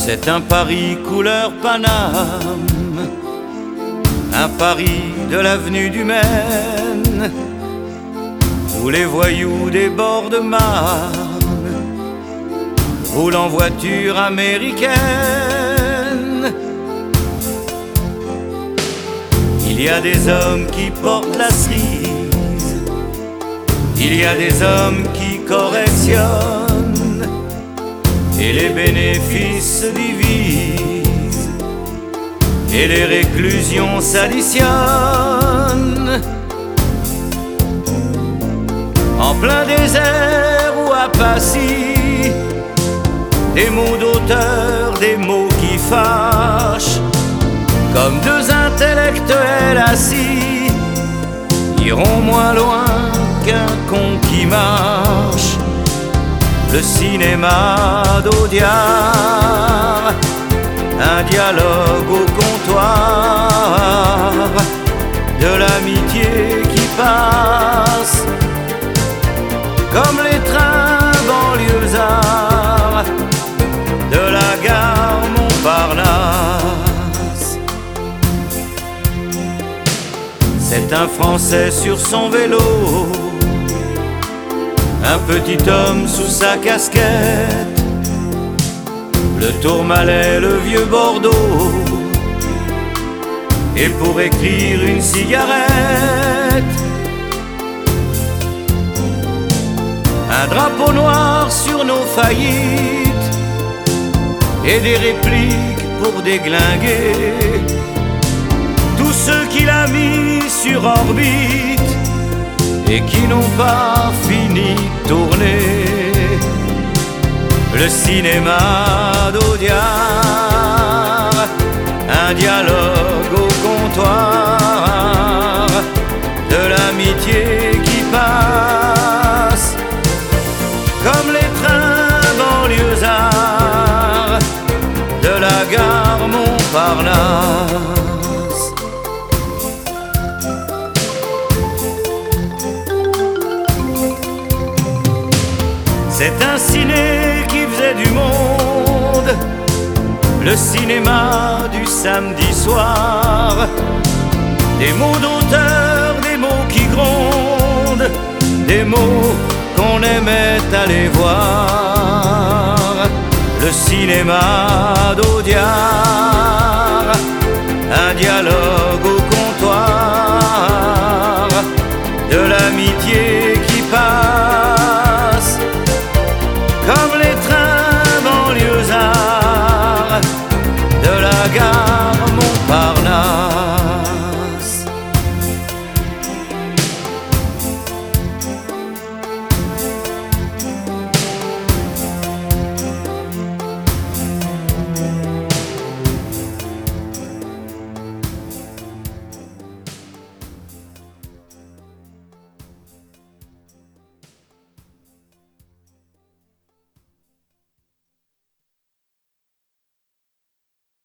C'est un Paris couleur Paname, un Paris de l'avenue du Maine, où les voyous des bords de Marne roulent en voiture américaine. Il y a des hommes qui portent la cerise, il y a des hommes qui correctionnent, et les bénéfices se divisent, et les réclusions s'additionnent. En plein désert ou à Passy, des mots d'auteur, des mots qui fâchent, comme deux intellectuels assis, iront moins loin qu'un con qui marche. Le cinéma d'Audiard, un dialogue au comptoir, de l'amitié qui passe, comme les trains banlieusards de la gare Montparnasse. C'est un Français sur son vélo, un petit homme sous sa casquette, le Tourmalet, le vieux Bordeaux, et pour écrire une cigarette, un drapeau noir sur nos faillites, et des répliques pour déglinguer tous ceux qu'il a mis sur orbite et qui n'ont pas fini de tourner. Le cinéma d'Audiard, un dialogue au comptoir, de l'amitié qui passe, comme les trains banlieusards de la gare Montparnasse. C'est un ciné qui faisait du monde, le cinéma du samedi soir. Des mots d'auteur, des mots qui grondent, des mots qu'on aimait aller voir. Le cinéma d'Audiard.